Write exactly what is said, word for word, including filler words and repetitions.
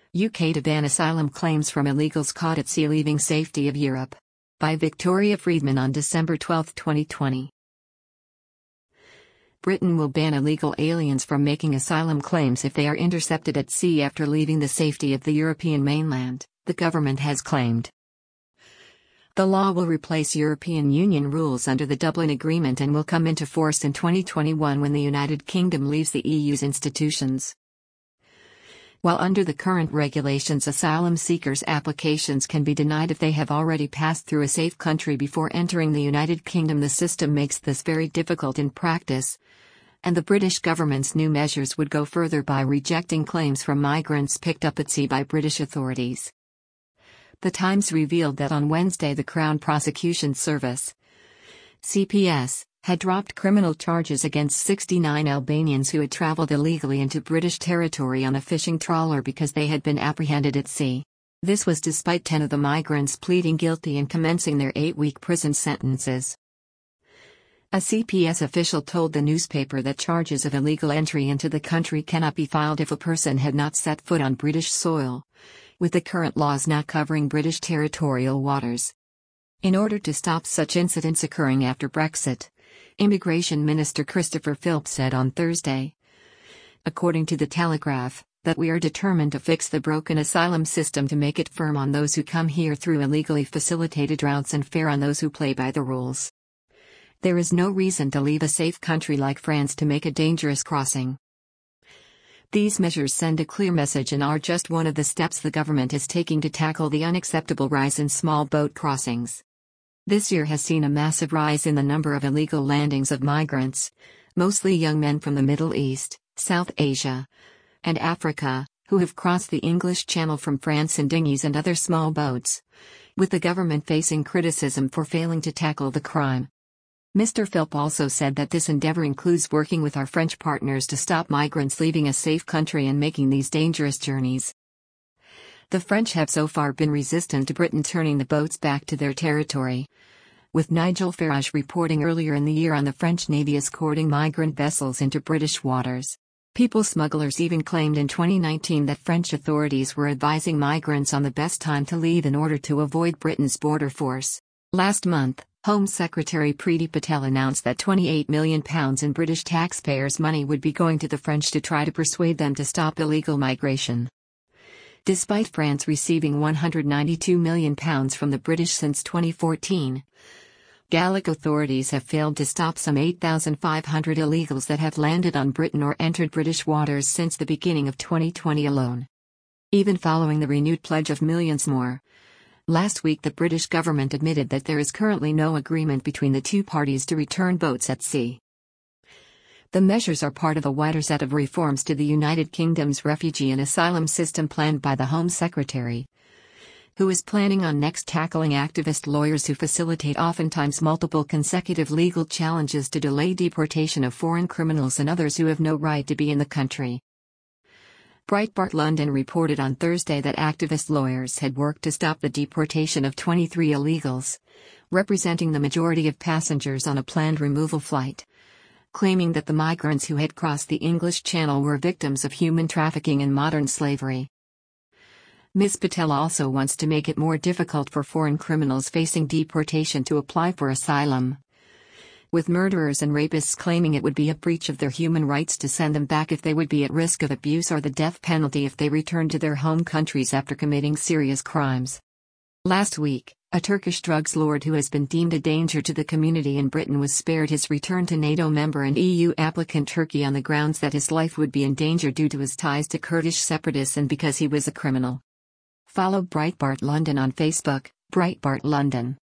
U K to ban asylum claims from illegals caught at sea leaving safety of Europe. By Victoria Friedman on December twelfth, twenty twenty. Britain will ban illegal aliens from making asylum claims if they are intercepted at sea after leaving the safety of the European mainland, the government has claimed. The law will replace European Union rules under the Dublin Agreement and will come into force in twenty twenty-one when the United Kingdom leaves the E U's institutions. While under the current regulations, asylum seekers' applications can be denied if they have already passed through a safe country before entering the United Kingdom, the system makes this very difficult in practice, and the British government's new measures would go further by rejecting claims from migrants picked up at sea by British authorities. The Times revealed that on Wednesday the Crown Prosecution Service, C P S, had dropped criminal charges against sixty-nine Albanians who had travelled illegally into British territory on a fishing trawler because they had been apprehended at sea. This was despite ten of the migrants pleading guilty and commencing their eight-week prison sentences. A C P S official told the newspaper that charges of illegal entry into the country cannot be filed if a person had not set foot on British soil, with the current laws not covering British territorial waters. In order to stop such incidents occurring after Brexit, Immigration Minister Christopher Philp said on Thursday, according to The Telegraph, that we are determined to fix the broken asylum system to make it firm on those who come here through illegally facilitated routes and fair on those who play by the rules. There is no reason to leave a safe country like France to make a dangerous crossing. These measures send a clear message and are just one of the steps the government is taking to tackle the unacceptable rise in small boat crossings. This year has seen a massive rise in the number of illegal landings of migrants, mostly young men from the Middle East, South Asia, and Africa, who have crossed the English Channel from France in dinghies and other small boats, with the government facing criticism for failing to tackle the crime. Mister Philp also said that this endeavor includes working with our French partners to stop migrants leaving a safe country and making these dangerous journeys. The French have so far been resistant to Britain turning the boats back to their territory, with Nigel Farage reporting earlier in the year on the French Navy escorting migrant vessels into British waters. People smugglers even claimed in twenty nineteen that French authorities were advising migrants on the best time to leave in order to avoid Britain's border force. Last month, Home Secretary Priti Patel announced that twenty-eight million pounds in British taxpayers' money would be going to the French to try to persuade them to stop illegal migration. Despite France receiving one hundred ninety-two million pounds from the British since twenty fourteen, Gallic authorities have failed to stop some eight thousand five hundred illegals that have landed on Britain or entered British waters since the beginning of twenty twenty alone. Even following the renewed pledge of millions more, last week the British government admitted that there is currently no agreement between the two parties to return boats at sea. The measures are part of a wider set of reforms to the United Kingdom's refugee and asylum system planned by the Home Secretary, who is planning on next tackling activist lawyers who facilitate oftentimes multiple consecutive legal challenges to delay deportation of foreign criminals and others who have no right to be in the country. Breitbart London reported on Thursday that activist lawyers had worked to stop the deportation of twenty-three illegals, representing the majority of passengers on a planned removal flight, claiming that the migrants who had crossed the English Channel were victims of human trafficking and modern slavery. Miz Patel also wants to make it more difficult for foreign criminals facing deportation to apply for asylum, with murderers and rapists claiming it would be a breach of their human rights to send them back if they would be at risk of abuse or the death penalty if they return to their home countries after committing serious crimes. Last week, a Turkish drugs lord who has been deemed a danger to the community in Britain was spared his return to NATO member and E U applicant Turkey on the grounds that his life would be in danger due to his ties to Kurdish separatists and because he was a criminal. Follow Breitbart London on Facebook, Breitbart London.